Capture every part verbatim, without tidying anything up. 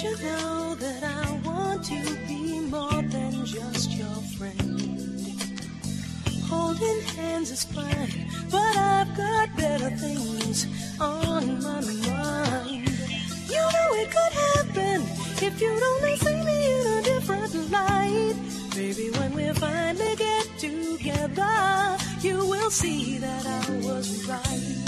you know that I want to be more than just your friend? Holding hands is fine, but I've got better things on my mind. You know it could happen if you'd only see me in a different light. Baby, when we finally get together, you will see that I was right.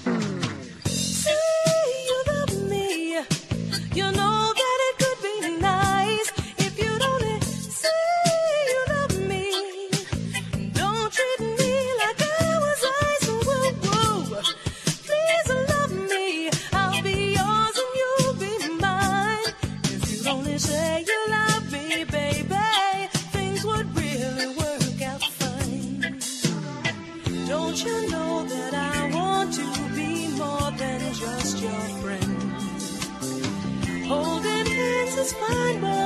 You know that it could be nice if you'd only say you love me. Don't treat me like I was ice. Whoa, whoa. Please love me. I'll be yours and you'll be mine. If you'd only say you love me, baby, things would really work out fine. Don't you know that I want to be more than just your friend? Holding hands is fine, but